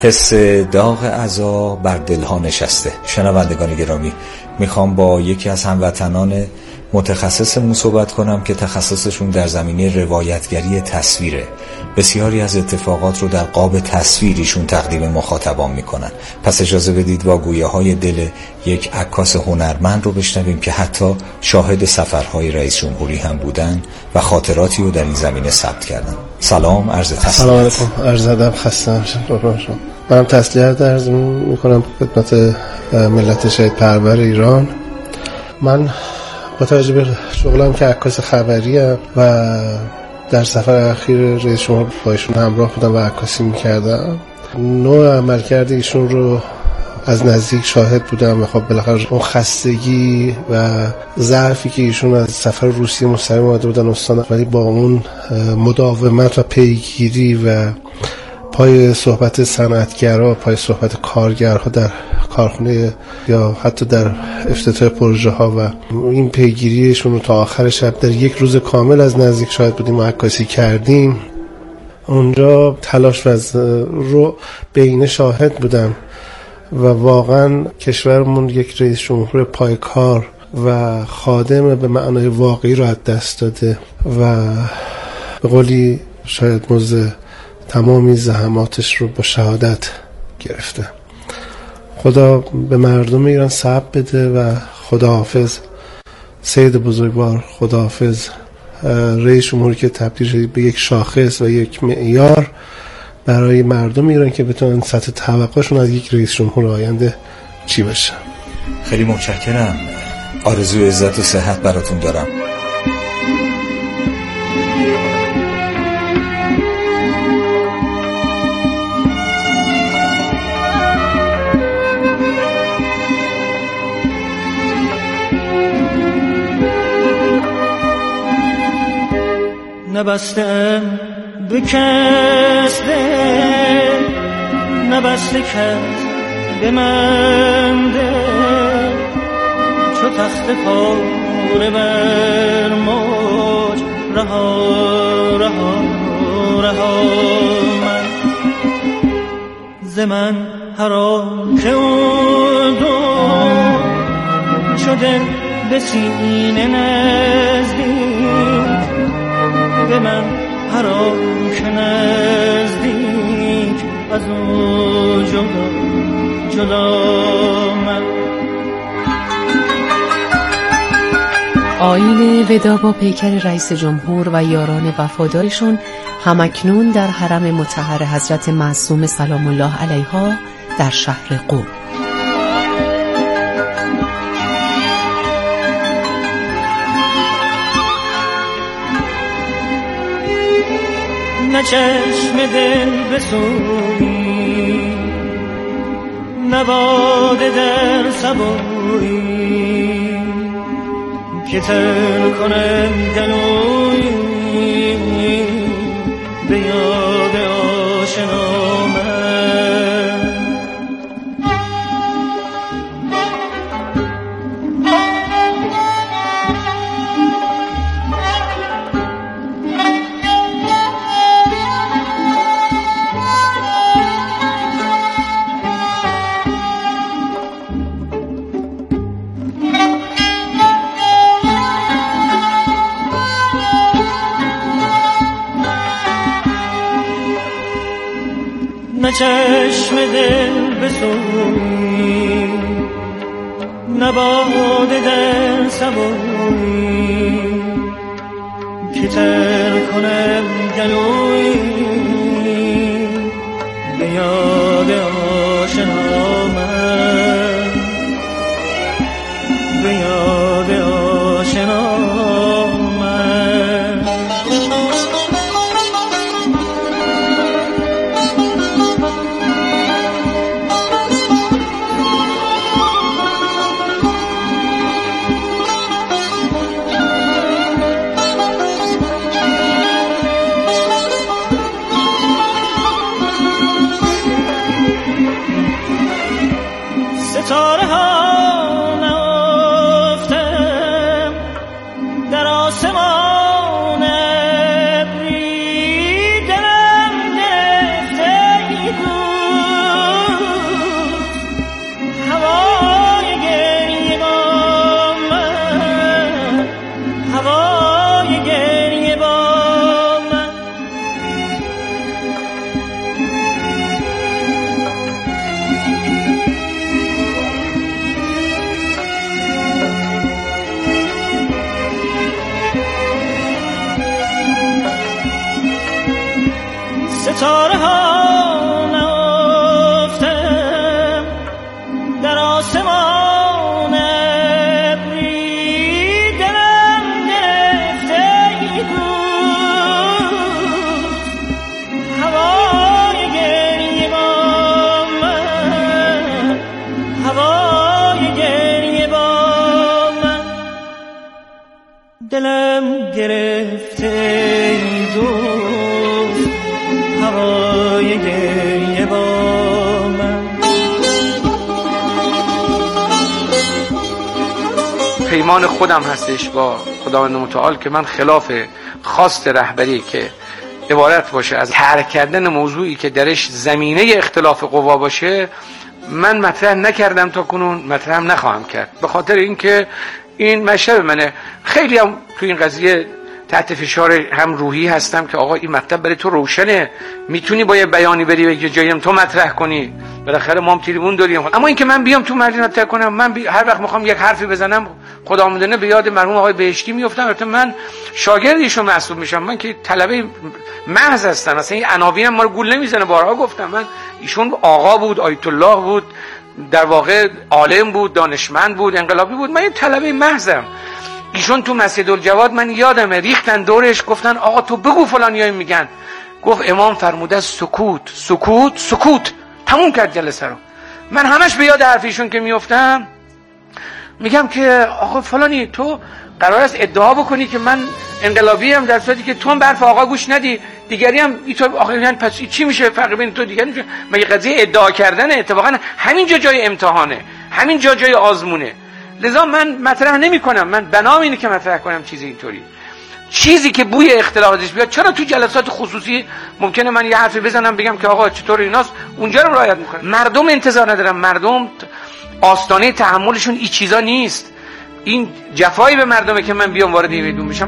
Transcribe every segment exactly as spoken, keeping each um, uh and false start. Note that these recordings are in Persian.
حس داغ عزا بر دلها نشسته. شنوندگان گرامی، میخوام با یکی از هموطنان متخصصمون صحبت کنم که تخصصشون در زمینه روایتگری تصویره. بسیاری از اتفاقات رو در قاب تصویریشون تقدیم مخاطبان میکنن. پس اجازه بدید واگویی‌های دل یک عکاس هنرمند رو بشنویم که حتی شاهد سفرهای رئیس جمهوری هم بودن و خاطراتی رو در این زمینه ثبت کردن. سلام، عرض تسلیت. سلام علیکم، عرض ادب، خسته نباشید. منم تسلیت عرض میکنم خدمت ملت شهید پرور ایران. من با توجه به شغلم که عکاس خبریم و در سفر اخیر رئیس جمهور با ایشون همراه بودم و عکاسی میکردم، نوع عملکرد ایشون رو از نزدیک شاهد بودم و خب بالاخره اون خستگی و ضعفی که ایشون از سفر روسیه مستقیم اومده بودن استان، ولی با اون مداومت و پیگیری و پای صحبت صنعتگرا، پای صحبت کارگرها در کارخونه یا حتی در افتتاح پروژه ها و این پیگیریشون رو تا آخر شب در یک روز کامل از نزدیک شاهد بودیم و عکاسی کردیم. اونجا تلاش رو بین شاهد بودم و واقعا کشورمون یک رئیس جمهور پایکار و خادم به معنای واقعی رو از دست داده و به قولی شاید مزد تمامی زحماتش رو با شهادت گرفته. خدا به مردم ایران صبر بده و خداحافظ سید بزرگوار، خداحافظ رئیس جمهوری که تبدیل شد به یک شاخص و یک معیار برای مردم ایران که بتونن سطح توقعشون از یک رئیس جمهور آینده چی بشه. خیلی متشکرم. آرزوی عزت و صحت براتون دارم. نبسته به کس دل، نبسته کس به من دل، چو تخت پاره بر موج رها رها رها من ز من هر که او دو شده به سینه نزدیک، به من هر که نزدیک از او جدا جدا من. آیین ودا با پیکر رئیس جمهور و یاران وفادارشون همکنون در حرم مطهر حضرت معصومه سلام الله علیها در شهر قم. نه چشم دل بسویی، نه باده در سبویی که تر کنم گلویی به یاد آشنا من. نه چشم دل بسویی، نه باده در سبویی که تر کنم گلویی به یاد آشنا من، به یاد آشنا من. ستاره ها نافتم در آسمان ابری، دلم گرفته بود دلم گرفته دوست هوای گریه با من. پیمان خودم هستش با خداوند متعال که من خلاف خواست رهبری که عبارت باشه از ترک کردن موضوعی که درش زمینه اختلاف قوا باشه من مطرح نکردم تا کنون، مطرح هم نخواهم کرد، به خاطر اینکه این مشرب منه. خیلی هم تو این قضیه تحت فشار هم روحی هستم که آقا این مطلب برای تو روشنه، میتونی با یه بیانی بری به جایی تو مطرح کنی، بالاخره ما هم تریبون داریم. اما اینکه من بیام تو مجلس مطرح کنم، من بی... هر وقت میخوام یک حرفی بزنم خدا میدونه به یاد مرحوم آقای بهشتی میافتم. البته من شاگرد ایشون محسوب میشم، من که طلبه محض هستم، اصلا این عناوین ما رو گول نمیزنه. بارها گفتم من ایشون آقا بود، آیت الله بود، در واقع عالم بود، دانشمند بود، انقلابی بود، من یه طلبه محضم. ایشون تو مسجدالجواد من یادمه ریختن دورش گفتن آقا تو بگو فلانیای میگن، گفت امام فرموده سکوت سکوت سکوت، تموم کرد جلسه رو. من همش به یاد حرفیشون که میافتم میگم که آقا فلانی تو قرار است ادعا بکنی که من انقلابی ام، در صورتی که تو هم به حرف آقا گوش ندی، دیگری هم اینطور آقا یعنی پس چی میشه فرق بین تو دیگری میشه؟ مگه قضیه ادعا کردنه؟ اتفاقا همین جا جای امتحانه، همین جا جای آزمونه. لذا من مطرح نمی کنم، من بنام اینه که مطرح کنم چیزی اینطوری، چیزی که بوی اختلافاتش بیاد. چرا تو جلسات خصوصی ممکنه من یه حرفی بزنم بگم که آقا چطور ایناست، اونجا رو رعایت میکنم. مردم انتظار ندارم، مردم آستانه تحملشون این چیزا نیست. این جفایی به مردمه که من بیام وارد این میدون بشم.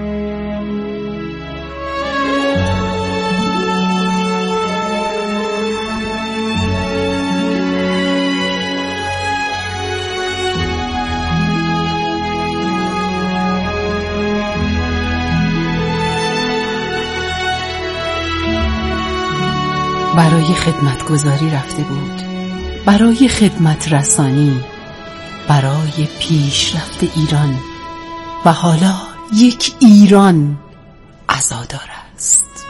برای خدمتگزاری رفته بود، برای خدمت رسانی، برای پیشرفت ایران، و حالا یک ایران عزادار است.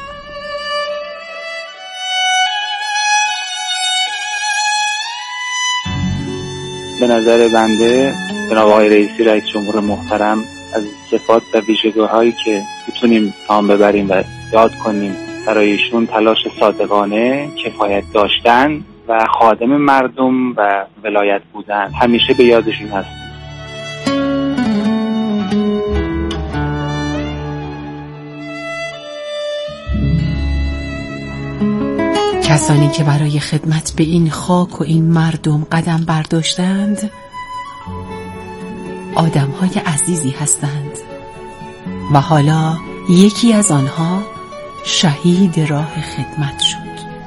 به نظر بنده جناب آقای رئیسی رئیس جمهور محترم از صفات و ویژگی‌هایی که میتونیم نام ببریم و یاد کنیم برای ایشون تلاش صادقانه، کفایت داشتن و خادم مردم و ولایت بودن، همیشه به یادشون هست. کسانی که برای خدمت به این خاک و این مردم قدم برداشتند آدم‌های عزیزی هستند و حالا یکی از آنها شهید راه خدمت شد.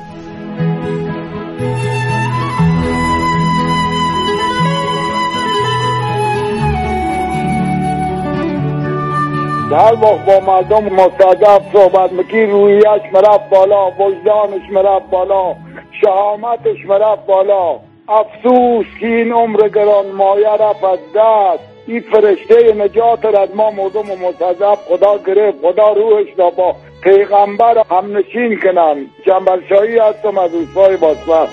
هر وقت با مردم مستضعف صحبت میکنی روحیش مرفت بالا، وجدانش مرفت بالا، شهامتش مرفت بالا. افسوس که این عمر گران مایه رفت از دست. این فرشته نجات را از ما مردم مستضعف خدا گرفت. خدا روحش را با پیغمبر هم نشین کنن. جنبل شاهی هستم از روزهای باسفر.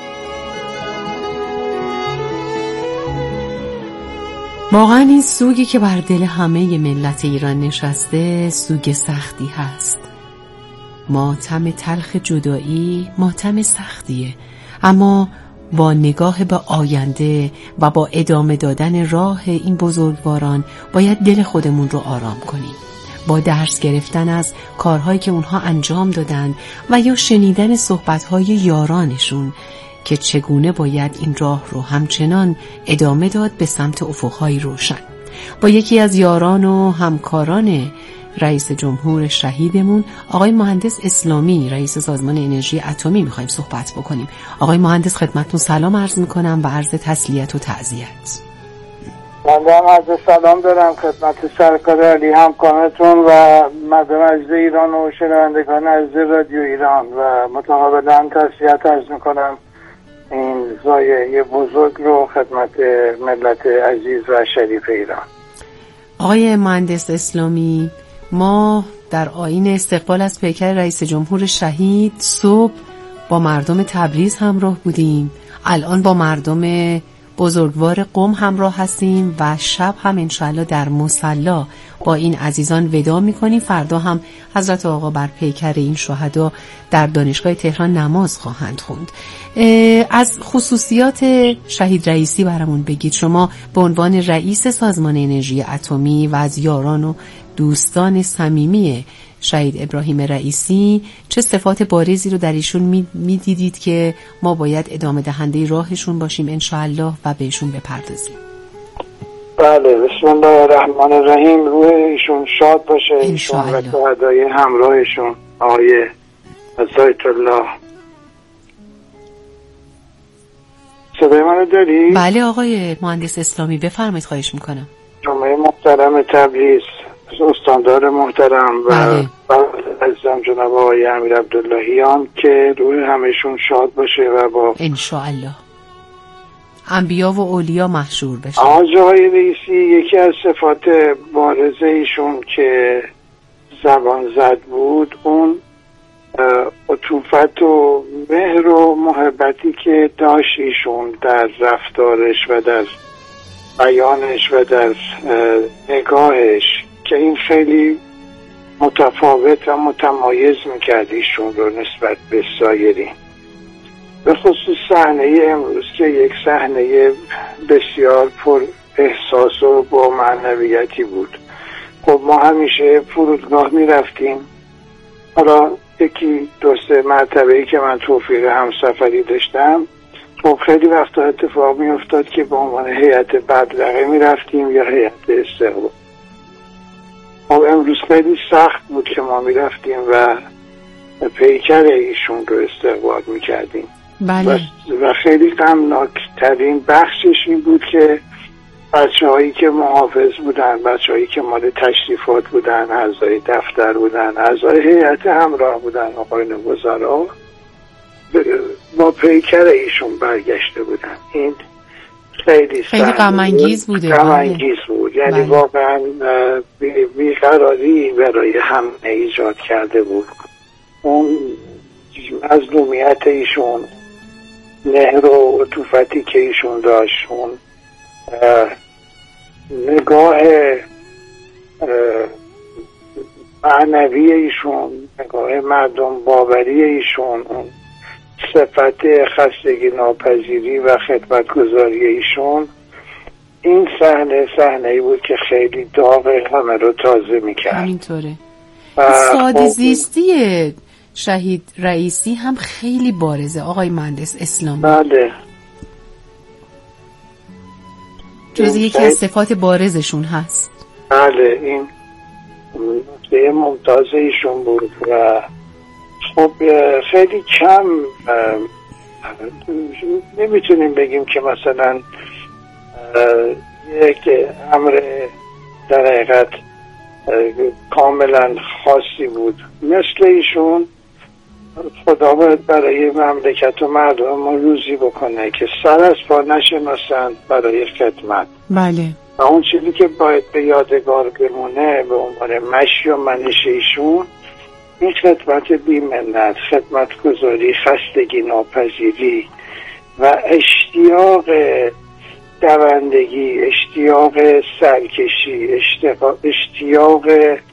واقعا این سوگی که بر دل همه ملت ایران نشسته سوگ سختی هست. ماتم تلخ جدایی ماتم سختیه، اما با نگاه به آینده و با ادامه دادن راه این بزرگواران باید دل خودمون رو آرام کنیم، با درس گرفتن از کارهایی که اونها انجام دادن و یا شنیدن صحبتهای یارانشون که چگونه باید این راه رو همچنان ادامه داد به سمت افقهای روشن. با یکی از یاران و همکاران رئیس جمهور شهیدمون آقای مهندس اسلامی، رئیس سازمان انرژی اتمی، میخوایم صحبت بکنیم. آقای مهندس خدمتتون سلام عرض میکنم و عرض تسلیت و تعزیت. من هم عرض سلام دارم خدمت سرکار علی همکارتون و مردم عزیز ایران و شنوندگان عزیز رادیو ایران و متقابلا تسلیت عرض میکنم این ضایعه بزرگ رو خدمت ملت عزیز و شریف ایران. آقای مهندس اسلامی، ما در آیین استقبال از پیکر رئیس جمهور شهید صبح با مردم تبریز همراه بودیم، الان با مردم بزرگوار قم همراه هستیم و شب هم انشاءالله در مصلی با این عزیزان ودا میکنیم. فردا هم حضرت آقا بر پیکر این شهدا در دانشگاه تهران نماز خواهند خوند. از خصوصیات شهید رئیسی برامون بگید. شما به عنوان رئیس سازمان انرژی اتمی و از یاران و دوستان صمیمی شهید ابراهیم رئیسی چه صفات بارزی رو در ایشون میدیدید که ما باید ادامه دهنده راهشون باشیم انشاءالله و بهشون بپردازیم؟ بله، بسم الله الرحمن الرحیم. روح ایشون شاد باشه، ایشون و شهدای همراهشون آقای عزایت الله. صدای منو داری؟ بله آقای مهندس اسلامی بفرمایید، خواهش میکنم. جامعه محترم تبریز، استاندار محترم و عزیزم جناب آقای امیر عبداللهیان که روح همشون شاد باشه و با انشاءالله انبیا و اولیا محشور بشه. آقای رئیسی یکی از صفات بارزه ایشون که زبان زد بود اون عطوفت و مهر و محبتی که داشت ایشون در رفتارش و در بیانش و در نگاهش که این خیلی متفاوت و متمایز میکرد ایشون رو نسبت به سایرین. به خصوص صحنه امروز که یک صحنه بسیار پر احساس و با معنویتی بود. خب ما همیشه فرودگاه میرفتیم، حالا یکی دو سه مرتبه‌ای که من توفیق همسفری داشتم، خب خیلی وقتا اتفاق می افتاد که به عنوان هیئت بدرقه می رفتیم یا هیئت استقبال. خب امروز خیلی سخت بود که ما می رفتیم و پیکر ایشون رو استقبال می کردیم. بله. و خیلی غمناک ترین بخشش این بود که بچه هایی که محافظ بودن، بچه هایی که مال تشریفات بودن، اعضای دفتر بودن، اعضای هیئت همراه بودن، آقایان وزرا با پیکر ایشون برگشته بودن. این خیلی خیلی غم انگیز بوده. غم انگیز بود، یعنی بله. واقعا بیقراری برای همه ایجاد کرده بود. اون مظلومیت ایشون، مهر و عطوفتی که ایشون داشت، اون نگاه معنوی ایشون، نگاه مردم باوری ایشون، اون صفت خستگی ناپذیری و خدمتگزاری ایشون، این صحنه صحنه ای بود که خیلی داغ همه رو تازه میکرد. همینطوره. ساده زیستی شهید رئیسی هم خیلی بارزه آقای مهندس اسلامی. بله، جز یکی از صفات بارزشون هست. بله، این نکته ممتاز ایشون بود و خب خیلی کم نمیتونیم بگیم که مثلا یک امر در حقیقت کاملا خاصی بود. مثل ایشون خدا باید برای مملکت و مردم ما روزی بکنه که سر از پا نشناسند برای خدمت. بله. و اون چیزی که باید به یادگار بمونه به عنوان مشی و منش ایشون، این خدمت بی‌منت، خدمت گذاری، خستگی ناپذیری و اشتیاق دوندگی، اشتیاق سرکشی، اشتیاق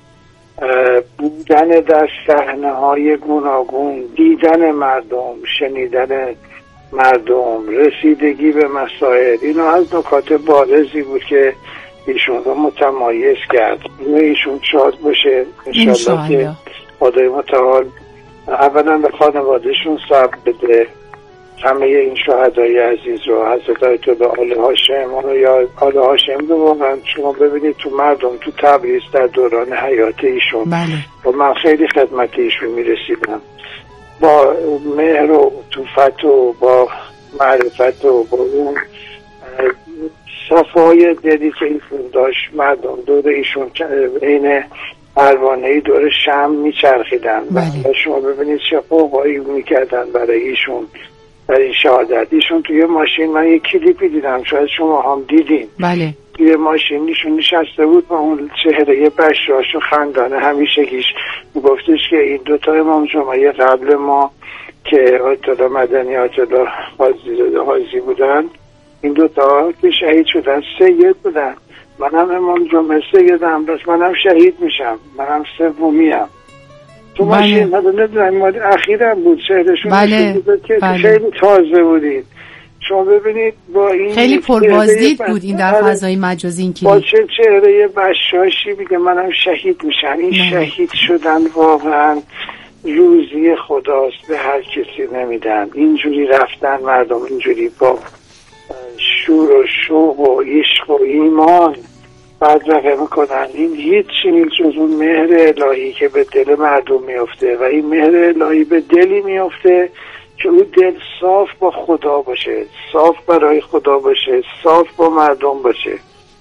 بودن در صحنه های گوناگون، دیدن مردم، شنیدن مردم، رسیدگی به مسائل، اینا از نکات بارزی بود که ایشون رو متمایز کرد. ایشون شاد باشه انشالله که خدای متعال اولا به خانوادهشون صبر بده، همه این شهدای عزیز رو، حضرت آیت الله آل هاشم، اونو یا آل هاشم رو واقعا شما ببینید تو مردم تو تبریز در دوران حیات ایشون بله. و من خیلی خدمت ایشون میرسیدم با مهر و عطوفت و با معرفت و با اون صفای دلی که ایشون داشت. مردم دور ایشون این پروانه‌ای دور شمع میچرخیدن بله. و شما ببینید چه قوقایی میکردن برای ایشون در این شهادت. ایشون توی ماشین، من یک کلیپی دیدم شاید شما هم دیدین، بله. توی ماشین ایشون نشسته بود با اون چهره بشاش و خندانه همیشگیش میگفتش که این دوتا امام جمعه قبل ما که آیت الله مدنی آیت الله حاجی بودن، این دوتا که شهید شدن سید بودن. منم امام جمعه سیدم، بس منم شهید میشم، منم سومیم. تو بله. ماشین مثلا نمیدونم ما اخیرم بود شهرشون بله. که بله. خیلی تازه بودید. شما ببینید با این خیلی پربازدید بود این در فضای مجازی این با چه چهره بشاشی میگه منم شهید میشم. این نه. شهید شدن واقعا روزی خداست، به هر کسی نمیدن. اینجوری رفتن مردم، اینجوری با شور و شوق و عشق و ایمان بدرقه میکنن. این هیچی نیست جز اون مهر الهی که به دل مردم میفته و این مهر الهی به دلی میفته که اون دل صاف با خدا باشه، صاف برای خدا باشه، صاف با مردم باشه.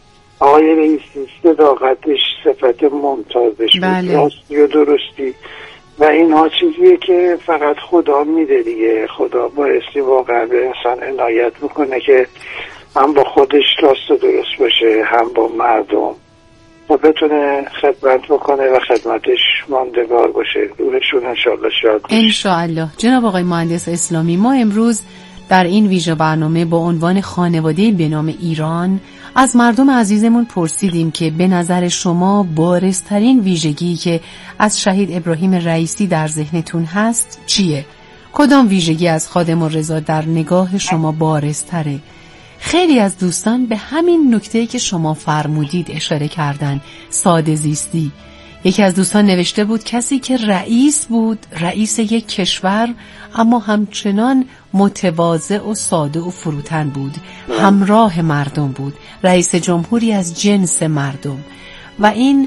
آقای رئیسی صداقتش صفت ممتازش بله. بود، راستی و درستی و اینها چیزیه که فقط خدا میده دیگه. خدا بایستی واقعا به انسان عنایت میکنه که هم با خودش راست و درست باشه، هم با مردم و بتونه خدمت بکنه و خدمتش ماندگار باشه. روحشون انشاءالله شاد باشه. انشاءالله. جناب آقای مهندس اسلامی، ما امروز در این ویژه برنامه با عنوان خانواده به نام ایران از مردم عزیزمون پرسیدیم که به نظر شما بارزترین ویژگی که از شهید ابراهیم رئیسی در ذهنتون هست چیه؟ کدام ویژگی از خادم الرضا در نگاه شما بارزتره؟ خیلی از دوستان به همین نکته‌ای که شما فرمودید اشاره کردن، ساده زیستی. یکی از دوستان نوشته بود کسی که رئیس بود، رئیس یک کشور، اما همچنان متواضع و ساده و فروتن بود، همراه مردم بود، رئیس جمهوری از جنس مردم. و این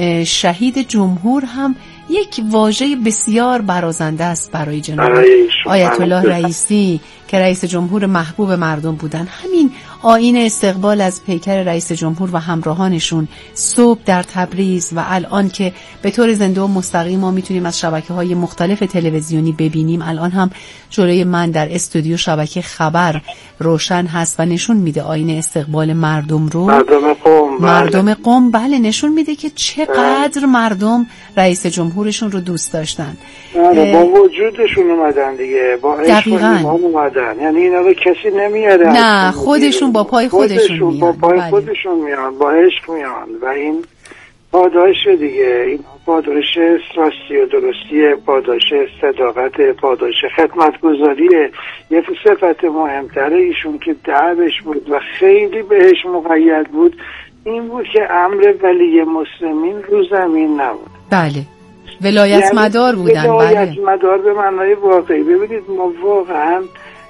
شهید جمهور هم یک واژه بسیار برازنده است برای جناب آیت الله رئیسی که رئیس جمهور محبوب مردم بودن. همین آیین استقبال از پیکر رئیس جمهور و همراهانشون صبح در تبریز و الان که به طور زنده و مستقیم ما میتونیم از شبکه‌های مختلف تلویزیونی ببینیم، الان هم جلوی من در استودیو شبکه خبر روشن هست و نشون میده آیین استقبال مردم رو. مردم قم مردم قم بله نشون میده که چقدر مردم رئیس جمهورشون رو دوست داشتن. بله با وجودشون اومدن دیگه، با عشق اومدن. یعنی اینا رو کسی نمیاره، نه خودشون با پای خودشون, خودشون میان. با پای بله. خودشون میان، با عشق میان و این پاداش دیگه. این پاداش راستی و درستی، پاداش صداقت، پاداش خدمتگزاریه. یه صفت مهمتره ایشون که دعوش بود و خیلی بهش مقید بود این بود که امر ولی مسلمین رو زمین نبود. بله ولایت یعنی مدار بودن. ولایت بله. مدار به معنای واقعی. ببینید ما واقعا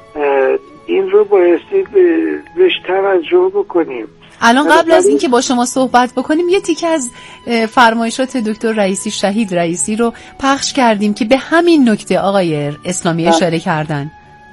این رو بایستی بهش توجه بکنیم. الان قبل از این که با شما صحبت بکنیم یه تیکه از فرمایشات دکتر رئیسی، شهید رئیسی رو پخش کردیم که به همین نکته آقای اسلامی اشاره کردن.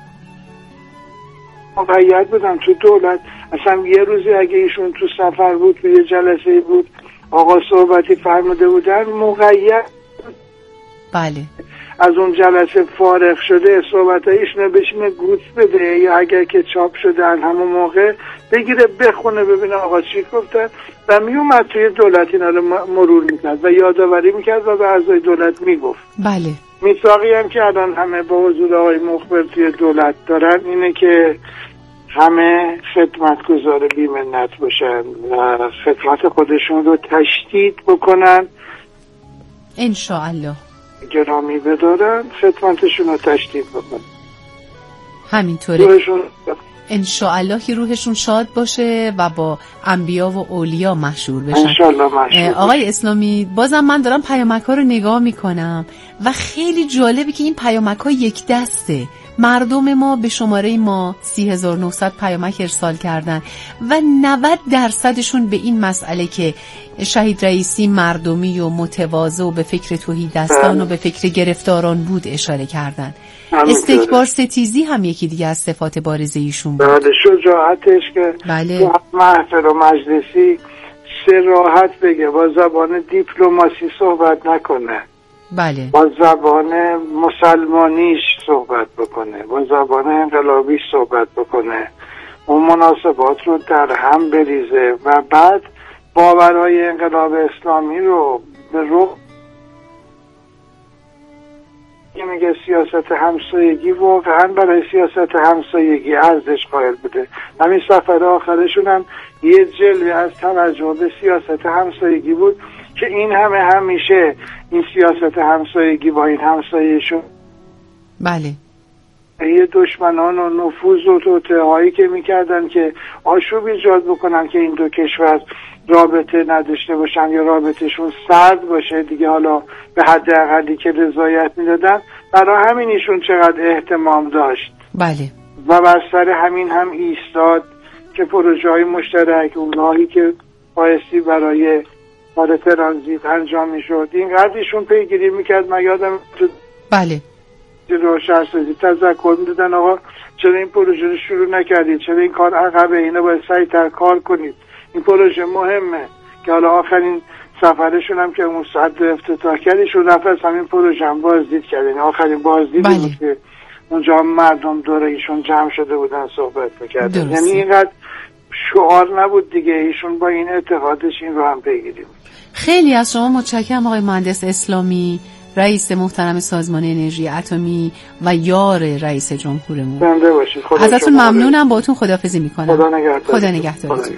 مقید بودم تو دولت. اصلا یه روزی اگه ایشون تو سفر بود، تو یه جلسه بود، آقا صحبتی فرموده بودن، مقید بله از اون جلسه فارغ شده صحبتایشون بشینه گوش بده یا اگر که چاپ شدن همون موقع بگیره بخونه ببینه آقا چی گفتن و میومد توی دولت اینا رو مرور میکرد و یادآوری میکرد و به اعضای دولت میگفت. بله میثاقی هم که الان همه با حضور آقای مخبر توی دولت دارن اینه که همه خدمتگزار بی‌منت باشن و خدمت خودشون رو تشدید بکنن، انشاءالله گرامی بدارن، خدمتشون رو تشدید بکنن. همینطوره انشاءالله که روحشون شاد باشه و با انبیا و اولیا مشهور بشن انشاءالله مشهور. آقای اسلامی بازم من دارم پیامک ها رو نگاه میکنم و خیلی جالبه که این پیامک ها یک دسته. مردم ما به شماره ما سی هزار و نهصد پیامک ارسال کردن و نود درصدشون به این مسئله که شهید رئیسی مردمی و متواضع و به فکر تهیدستان و به فکر گرفتاران بود اشاره کردن. استکبار ستیزی هم یکی دیگه از صفات بارزه ایشون بود. بله شجاعتش که بله. تو محفل و مجلسی صراحت بگه، با زبان دیپلماسی صحبت نکنه، بله با زبان مسلمانیش صحبت بکنه، با زبان انقلابیش صحبت بکنه، اون مناسبات رو در هم بریزه و بعد باورهای انقلاب اسلامی رو به رو که میگه سیاست همسایگی واقعا برای سیاست همسایگی ارزش قائل بوده. همین سفر آخرشون هم یه جلوه از توجه به سیاست همسایگی بود که این همه همیشه این سیاست همسایگی با این همسایهشون بله یه دشمنان و نفوذ و توطئه هایی که میکردن که آشوب ایجاد بکنن که این دو کشور رابطه نداشته باشن یا رابطهشون سرد باشه دیگه، حالا به حد اقلی که رضایت میدادن، برای همین ایشون چقدر اهتمام داشت. بله و بر سر همین هم ایستاد که پروژه های مشترک اونهایی که بایستی برای کار ترانزیت انجام میشد اینقدر ایشون پیگیری میکرد. من یادم تو بله رو شهرسازی تذکر میدادن آقا چرا این پروژه رو شروع نکردید، چرا این کار عقبه، اینو باید سریعتر کار کنید، این پروژه مهمه. که حالا آخرین سفرشون هم که اون ساعت افتتاح کردیشون رفت از همین پروژه هم بازدید کردن. آخرین بازدید بله. بود که اونجا مردم دوره ایشون جمع شده بودن صحبت میکردن. یعنی اینقدر شعار نبود دیگه، ایشون با این اعتقادش این رو هم پیگیری بود. خیلی از شما متشکرم آقای مهندس اسلامی، رئیس محترم سازمان انرژی اتمی و یار رئیس جمهورمون. زنده باشید. ازتون ممنونم، باهاتون خداحافظی میکنم. خدا نگهدار. خدا نگهدارتون.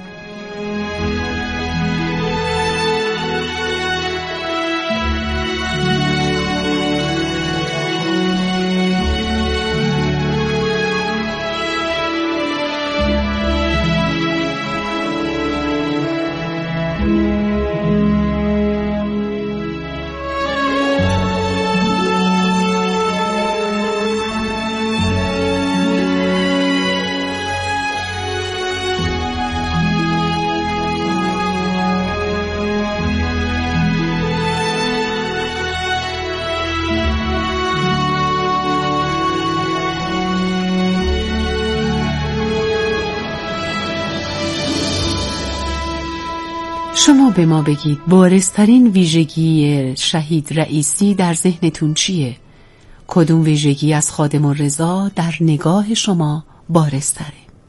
شما به ما بگید بارزترین ویژگی شهید رئیسی در ذهنتون چیه؟ کدوم ویژگی از خادم الرضا در نگاه شما بارزتره؟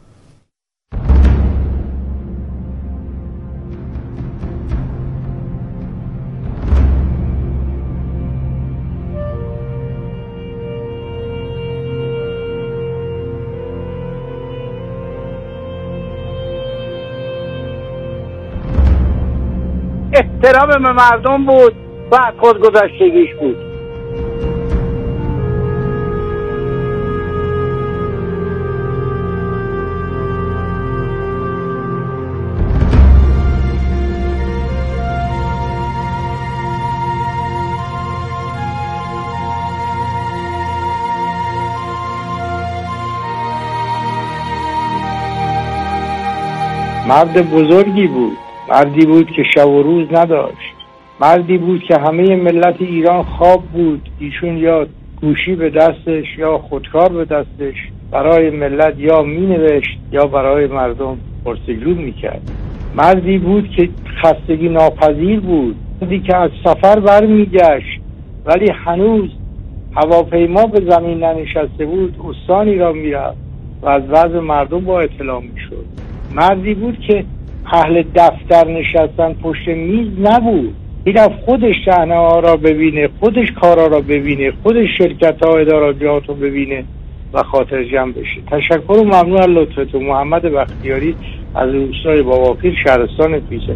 احترام به مردم بود و خودگذشتگیش بود. مرد بزرگی بود، مردی بود که شب و روز نداشت، مردی بود که همه ملت ایران خواب بود ایشون یا گوشی به دستش یا خودکار به دستش برای ملت یا می نوشت یا برای مردم پرسجو می کرد. مردی بود که خستگی ناپذیر بود، مردی که از سفر برمی گشت ولی هنوز هواپیما به زمین ننشسته بود استانی را می رفت و از وضع مردم با اطلاع می شد. مردی بود که اهل دفتر نشستن پشت میز نبود، میرفت خودش صحنه ها را ببینه، خودش کارا را ببینه، خودش شرکت ها ادارات رو ببینه و خاطر جمع بشه. تشکر و ممنون از لطفتون. محمد بختیاری از روستای باباپیر، شهرستان پیچه.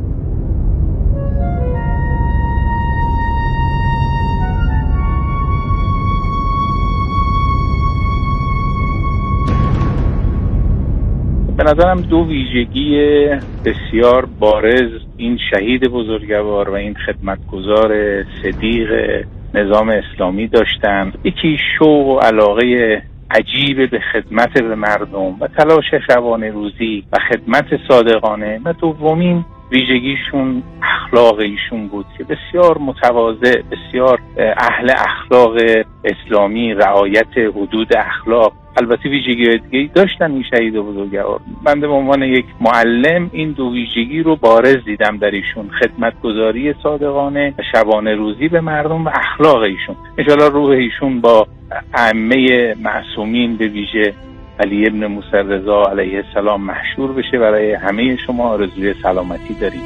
به نظرم دو ویژگی بسیار بارز این شهید بزرگوار و این خدمتگزار صدیق نظام اسلامی داشتند. یکی شوق و علاقه عجیب به خدمت به مردم و تلاش شبانه روزی و خدمت صادقانه، و دومین ویژگیشون اخلاق ایشون بود که بسیار متواضع، بسیار اهل اخلاق اسلامی، رعایت حدود اخلاق. البته ویژگی دیگه داشتن این شهید بزرگوار. من به عنوان یک معلم این دو ویژگی رو بارز دیدم در ایشون، خدمتگزاری صادقانه و شبانه روزی به مردم و اخلاق ایشون. ان شاءالله روح ایشون با ائمه معصومین به ویژه علی ابن موسی رضا علیه السلام محشور بشه. برای همه شما آرزوی سلامتی داریم.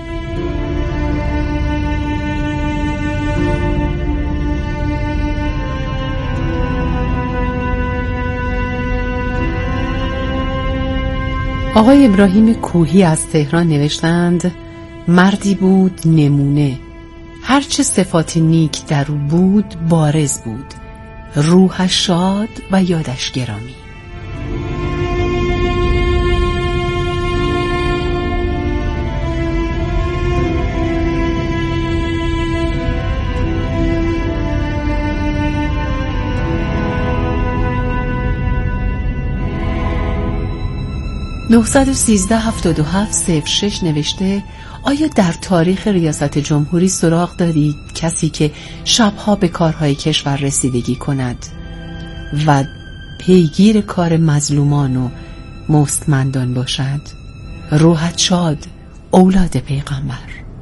آقای ابراهیم کوهی از تهران نوشتند مردی بود نمونه، هرچه صفات نیک در او بود بارز بود، روحش شاد و یادش گرامی. نه یک سه هفت هفت صفر شش نوشته آیا در تاریخ ریاست جمهوری سراغ دارید کسی که شبها به کارهای کشور رسیدگی کند و پیگیر کار مظلومان و مستمندان باشد؟ روحت شاد، اولاد پیغمبر.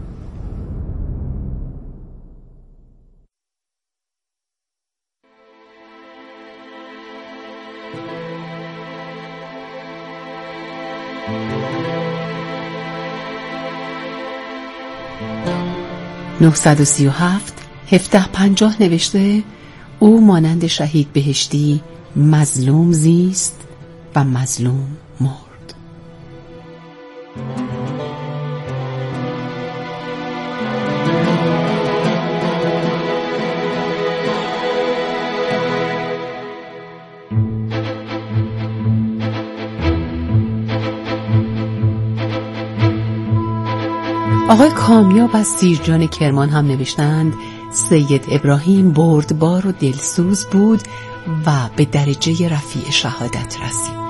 نه سه هفت هفده پنجاه نوشته او مانند شهید بهشتی مظلوم زیست و مظلوم مرد. آقای کامیاب از سیرجان کرمان هم نوشتند سید ابراهیم بردبار و دلسوز بود و به درجه رفیع شهادت رسید.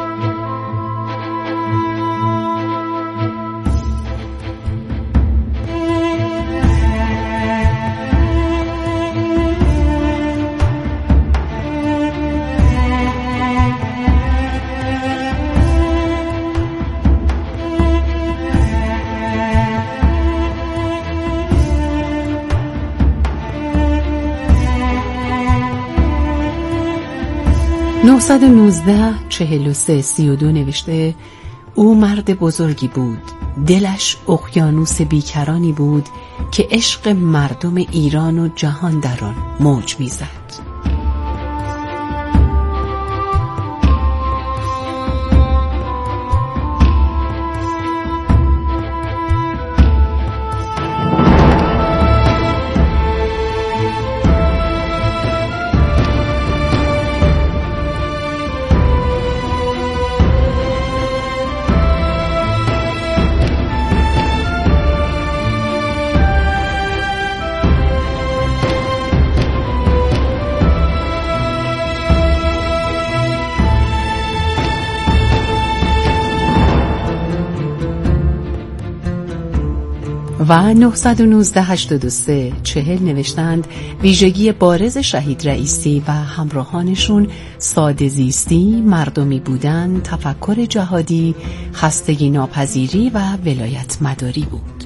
نه یک نه چهل و سه سی و دو نوشته او مرد بزرگی بود، دلش اقیانوس بیکرانی بود که عشق مردم ایران و جهان در آن موج میزد. و نه یک نه هشت سه چهل نوشتند ویژگی بارز شهید رئیسی و همراهانشون ساده زیستی، مردمی بودن، تفکر جهادی، خستگی ناپذیری و ولایت مداری بود.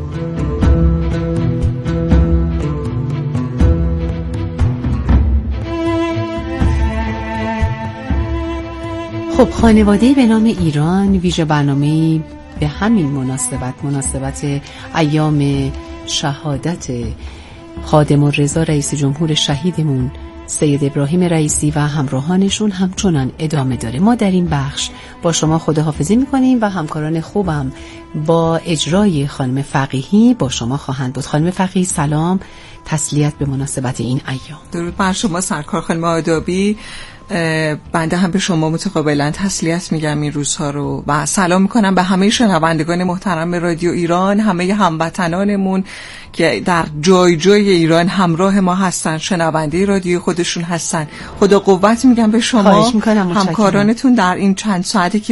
خب خانواده به نام ایران ویژه برنامه‌ای به همین مناسبت مناسبت ایام شهادت خادم الرضا رئیس جمهور شهیدمون سید ابراهیم رئیسی و همراهانشون همچنان ادامه داره. ما در این بخش با شما خداحافظی میکنیم و همکاران خوبم با اجرای خانم فقیهی با شما خواهند بود. خانم فقیهی سلام، تسلیت به مناسبت این ایام. درود بر شما سرکار خانم آدابی. بنده هم به شما متقابلا تسلیت میگم این روزها رو و سلام میکنم به همه شنوندگان محترم رادیو ایران، همه هموطنانمون که در جای جای ایران همراه ما هستن، شنونده رادیو خودشون هستن. خدا قوت میگم به شما، همکارانتون در این چند ساعتی که